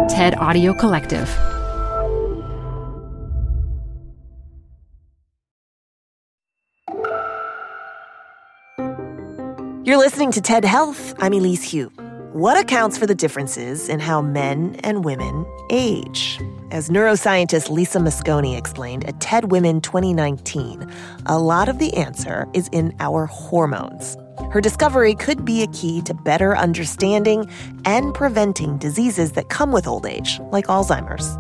TED Audio Collective. You're listening to TED Health. I'm Elise Hu. What accounts for the differences in how men and women age? As neuroscientist Lisa Mosconi explained at TED Women 2019, a lot of the answer is in our hormones. Her discovery could be a key to better understanding and preventing diseases that come with old age, like Alzheimer's.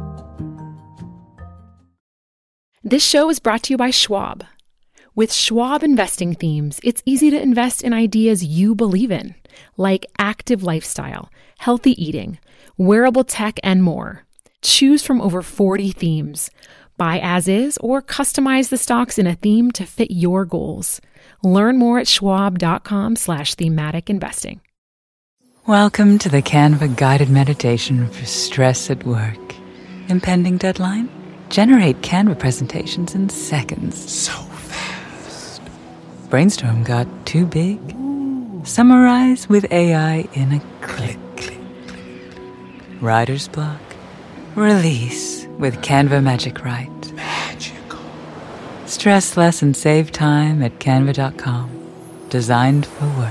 This show is brought to you by Schwab. With Schwab investing themes, it's easy to invest in ideas you believe in, like active lifestyle, healthy eating, wearable tech, and more. Choose from over 40 themes. Buy as is or customize the stocks in a theme to fit your goals. Learn more at schwab.com/thematic investing. Welcome to the Canva guided meditation for stress at work. Impending deadline? Generate Canva presentations in seconds. So fast. Brainstorm got too big? Summarize with AI in a click. Writer's block? Release with Canva Magic Write. Magical. Stress less and save time at canva.com. Designed for work.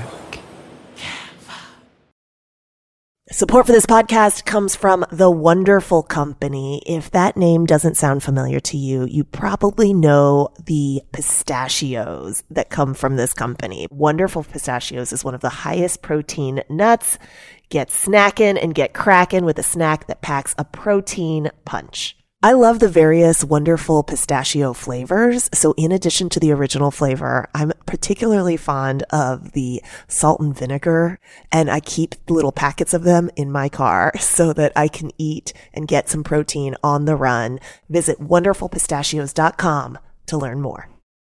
Support for this podcast comes from The Wonderful Company. If that name doesn't sound familiar to you, you probably know the pistachios that come from this company. Wonderful Pistachios is one of the highest protein nuts. Get snackin' and get crackin' with a snack that packs a protein punch. I love the various wonderful pistachio flavors. So in addition to the original flavor, I'm particularly fond of the salt and vinegar, and I keep little packets of them in my car so that I can eat and get some protein on the run. Visit wonderfulpistachios.com to learn more.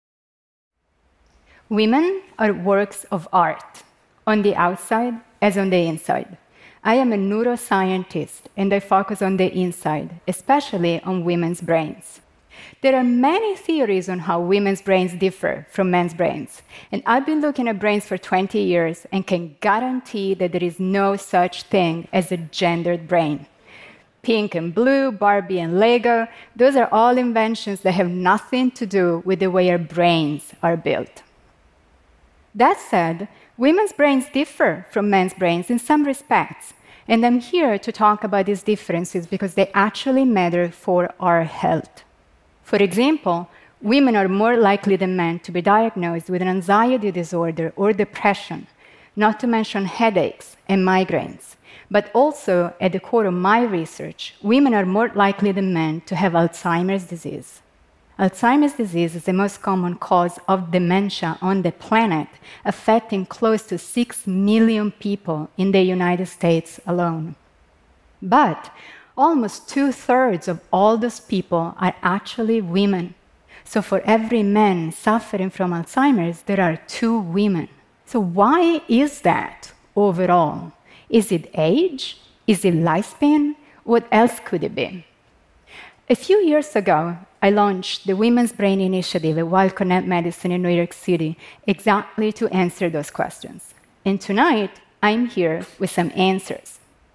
Women are works of art, on the outside as on the inside. I am a neuroscientist, and I focus on the inside, especially on women's brains. There are many theories on how women's brains differ from men's brains, and I've been looking at brains for 20 years and can guarantee that there is no such thing as a gendered brain. Pink and blue, Barbie and Lego, those are all inventions that have nothing to do with the way our brains are built. That said, women's brains differ from men's brains in some respects, and I'm here to talk about these differences because they actually matter for our health. For example, women are more likely than men to be diagnosed with an anxiety disorder or depression, not to mention headaches and migraines. But also, at the core of my research, women are more likely than men to have Alzheimer's disease. Alzheimer's disease is the most common cause of dementia on the planet, affecting close to 6 million people in the United States alone. But almost 2/3 of all those people are actually women. So for every man suffering from Alzheimer's, there are 2 women. So why is that overall? Is it age? Is it lifespan? What else could it be? A few years ago, I launched the Women's Brain Initiative at Weill Cornell Medicine in New York City exactly to answer those questions. And tonight, I'm here with some answers.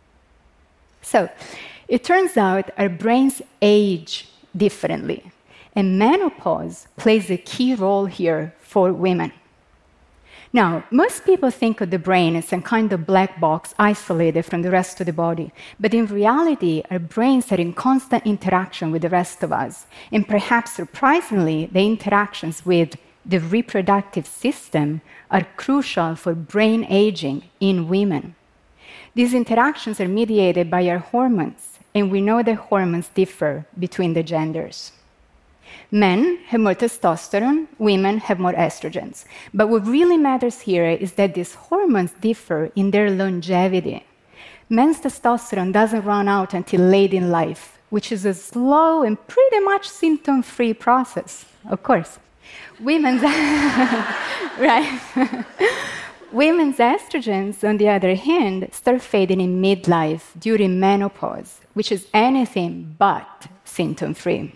So, it turns out our brains age differently, and menopause plays a key role here for women. Now, most people think of the brain as some kind of black box isolated from the rest of the body. But in reality, our brains are in constant interaction with the rest of us. And perhaps surprisingly, the interactions with the reproductive system are crucial for brain aging in women. These interactions are mediated by our hormones, and we know that hormones differ between the genders. Men have more testosterone, women have more estrogens. But what really matters here is that these hormones differ in their longevity. Men's testosterone doesn't run out until late in life, which is a slow and pretty much symptom-free process, of course. Women's right. Women's estrogens, on the other hand, start fading in midlife during menopause, which is anything but symptom-free.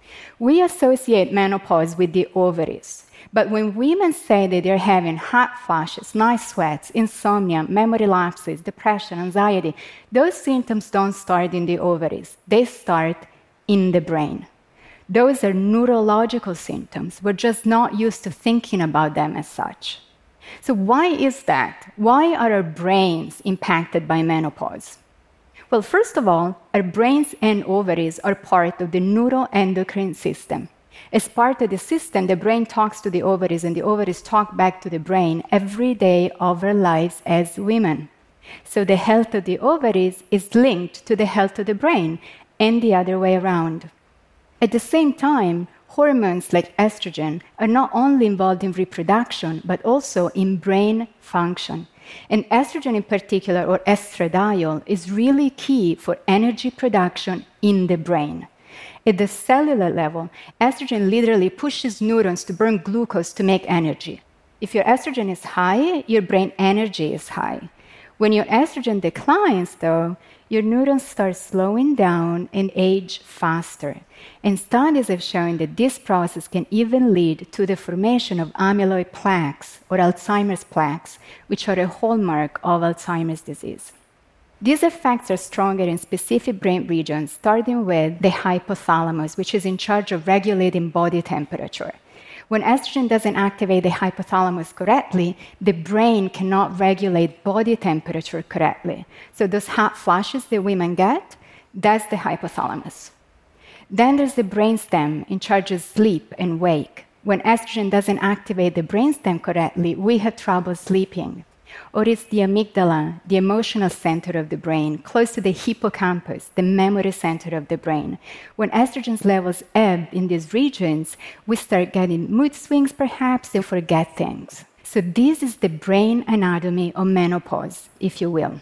We associate menopause with the ovaries. But when women say that they're having hot flashes, night sweats, insomnia, memory lapses, depression, anxiety, those symptoms don't start in the ovaries. They start in the brain. Those are neurological symptoms. We're just not used to thinking about them as such. So why is that? Why are our brains impacted by menopause? Well, first of all, our brains and ovaries are part of the neuroendocrine system. As part of the system, the brain talks to the ovaries, and the ovaries talk back to the brain every day of our lives as women. So the health of the ovaries is linked to the health of the brain, and the other way around. At the same time, hormones like estrogen are not only involved in reproduction, but also in brain function. And estrogen in particular, or estradiol, is really key for energy production in the brain. At the cellular level, estrogen literally pushes neurons to burn glucose to make energy. If your estrogen is high, your brain energy is high. When your estrogen declines, though, your neurons start slowing down and age faster. And studies have shown that this process can even lead to the formation of amyloid plaques or Alzheimer's plaques, which are a hallmark of Alzheimer's disease. These effects are stronger in specific brain regions, starting with the hypothalamus, which is in charge of regulating body temperature. When estrogen doesn't activate the hypothalamus correctly, the brain cannot regulate body temperature correctly. So those hot flashes that women get, that's the hypothalamus. Then there's the brainstem, in charge of sleep and wake. When estrogen doesn't activate the brainstem correctly, we have trouble sleeping. Or it's the amygdala, the emotional center of the brain, close to the hippocampus, the memory center of the brain. When estrogen's levels ebb in these regions, we start getting mood swings perhaps and forget things. So this is the brain anatomy of menopause, if you will.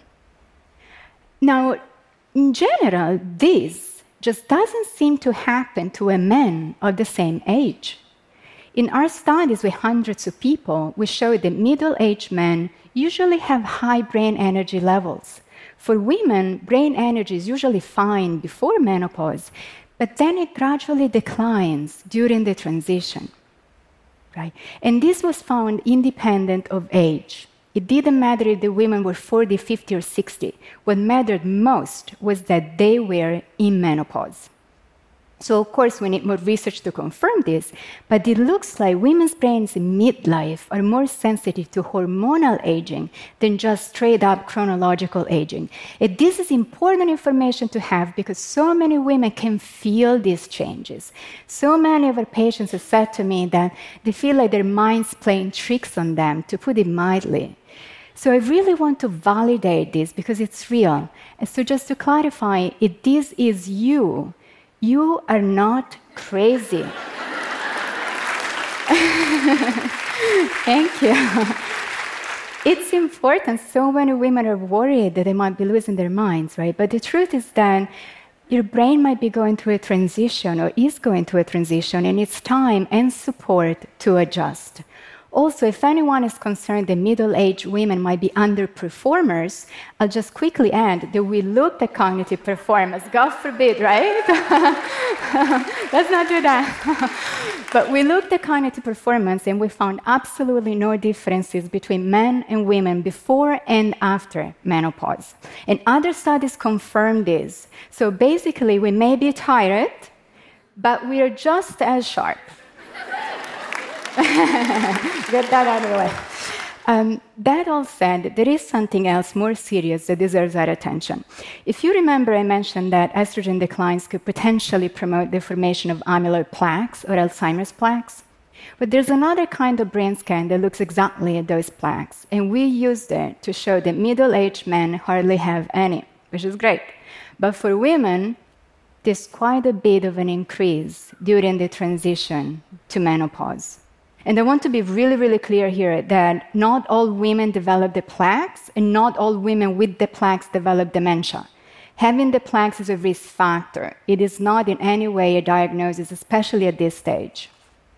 Now, in general, this just doesn't seem to happen to a man of the same age. In our studies with hundreds of people, we showed that middle-aged men usually have high brain energy levels. For women, brain energy is usually fine before menopause, but then it gradually declines during the transition. Right? And this was found independent of age. It didn't matter if the women were 40, 50, or 60. What mattered most was that they were in menopause. So, of course, we need more research to confirm this, but it looks like women's brains in midlife are more sensitive to hormonal aging than just straight-up chronological aging. And this is important information to have because so many women can feel these changes. So many of our patients have said to me that they feel like their mind's playing tricks on them, to put it mildly. So I really want to validate this because it's real. And so just to clarify, if this is you, you are not crazy. Thank you. It's important. So many women are worried that they might be losing their minds, right? But the truth is that your brain might be going through a transition or is going through a transition, and it's time and support to adjust. Also, if anyone is concerned that middle-aged women might be underperformers, I'll just quickly add that we looked at cognitive performance. God forbid, right? Let's not do that. But we looked at cognitive performance and we found absolutely no differences between men and women before and after menopause. And other studies confirm this. So basically, we may be tired, but we are just as sharp. Get that out of the way. That all said, there is something else more serious that deserves our attention. If you remember, I mentioned that estrogen declines could potentially promote the formation of amyloid plaques or Alzheimer's plaques. But there's another kind of brain scan that looks exactly at those plaques, and we used it to show that middle-aged men hardly have any, which is great. But for women, there's quite a bit of an increase during the transition to menopause. And I want to be really, really clear here that not all women develop the plaques, and not all women with the plaques develop dementia. Having the plaques is a risk factor. It is not in any way a diagnosis, especially at this stage.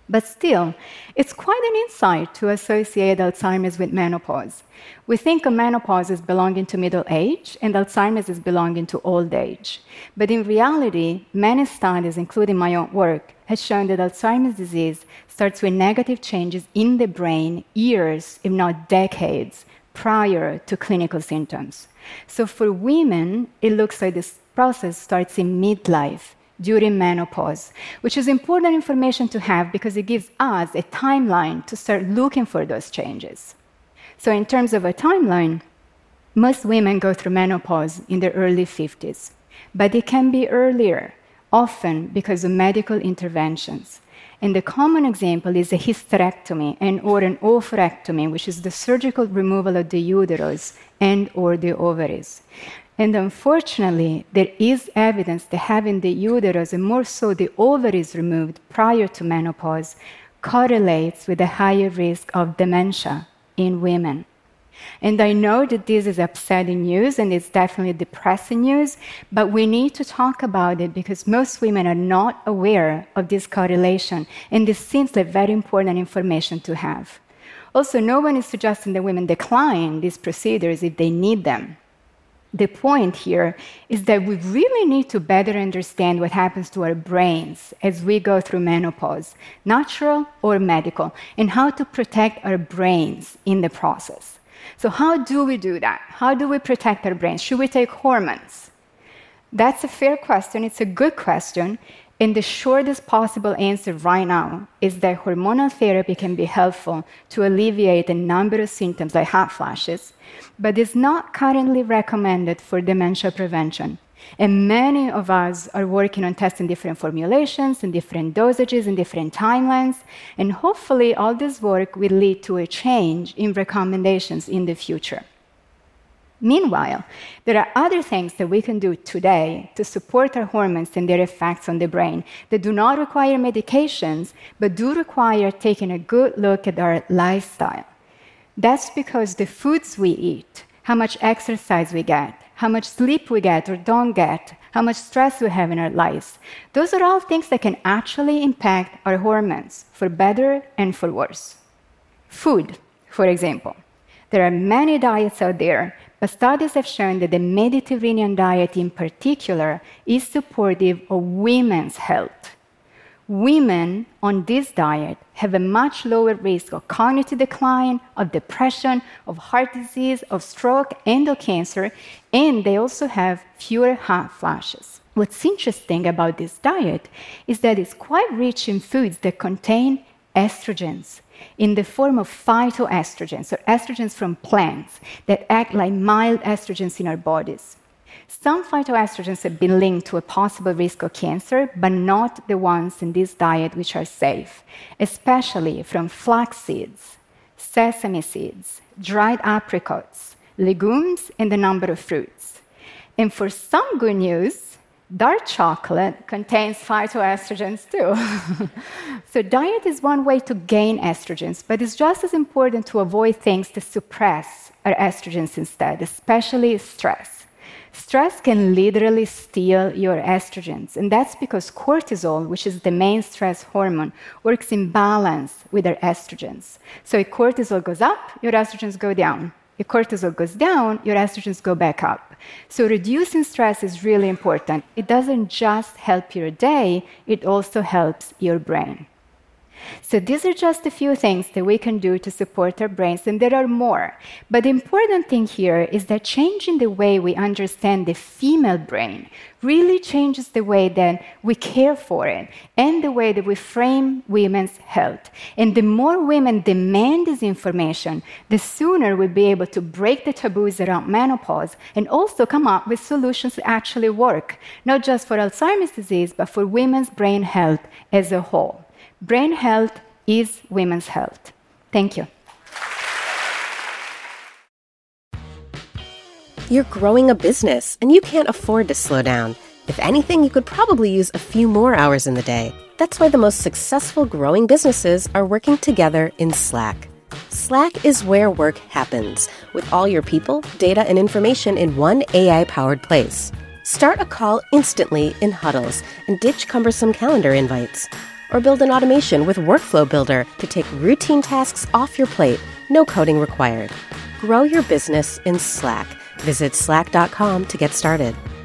But still, it's quite an insight to associate Alzheimer's with menopause. We think of menopause as belonging to middle age and Alzheimer's as belonging to old age. But in reality, many studies, including my own work, has shown that Alzheimer's disease starts with negative changes in the brain years, if not decades, prior to clinical symptoms. So for women, it looks like this process starts in midlife, during menopause, which is important information to have because it gives us a timeline to start looking for those changes. So in terms of a timeline, most women go through menopause in their early 50s, but it can be earlier, often because of medical interventions. And the common example is a hysterectomy or an oophorectomy, which is the surgical removal of the uterus and or the ovaries. And unfortunately, there is evidence that having the uterus, and more so the ovaries, removed prior to menopause correlates with a higher risk of dementia in women. And I know that this is upsetting news, and it's definitely depressing news, but we need to talk about it because most women are not aware of this correlation, and this seems like very important information to have. Also, no one is suggesting that women decline these procedures if they need them. The point here is that we really need to better understand what happens to our brains as we go through menopause, natural or medical, and how to protect our brains in the process. So how do we do that? How do we protect our brains? Should we take hormones? That's a fair question. It's a good question. And the shortest possible answer right now is that hormonal therapy can be helpful to alleviate a number of symptoms like hot flashes, but is not currently recommended for dementia prevention. And many of us are working on testing different formulations and different dosages and different timelines, and hopefully all this work will lead to a change in recommendations in the future. Meanwhile, there are other things that we can do today to support our hormones and their effects on the brain that do not require medications, but do require taking a good look at our lifestyle. That's because the foods we eat, how much exercise we get, how much sleep we get or don't get, how much stress we have in our lives, those are all things that can actually impact our hormones, for better and for worse. Food, for example. There are many diets out there, but studies have shown that the Mediterranean diet in particular is supportive of women's health. Women on this diet have a much lower risk of cognitive decline, of depression, of heart disease, of stroke, and of cancer, and they also have fewer hot flashes. What's interesting about this diet is that it's quite rich in foods that contain estrogens in the form of phytoestrogens, or estrogens from plants that act like mild estrogens in our bodies. Some phytoestrogens have been linked to a possible risk of cancer, but not the ones in this diet which are safe, especially from flax seeds, sesame seeds, dried apricots, legumes, and a number of fruits. And for some good news, dark chocolate contains phytoestrogens too. So diet is one way to gain estrogens, but it's just as important to avoid things that suppress our estrogens instead, especially stress. Stress can literally steal your estrogens, and that's because cortisol, which is the main stress hormone, works in balance with our estrogens. So if cortisol goes up, your estrogens go down. If cortisol goes down, your estrogens go back up. So reducing stress is really important. It doesn't just help your day, it also helps your brain. So these are just a few things that we can do to support our brains, and there are more. But the important thing here is that changing the way we understand the female brain really changes the way that we care for it and the way that we frame women's health. And the more women demand this information, the sooner we'll be able to break the taboos around menopause and also come up with solutions that actually work, not just for Alzheimer's disease, but for women's brain health as a whole. Brain health is women's health. Thank you. You're growing a business, and you can't afford to slow down. If anything, you could probably use a few more hours in the day. That's why the most successful growing businesses are working together in Slack. Slack is where work happens, with all your people, data, and information in one AI-powered place. Start a call instantly in huddles and ditch cumbersome calendar invites. or build an automation with Workflow Builder to take routine tasks off your plate. No coding required. Grow your business in Slack. Visit slack.com to get started.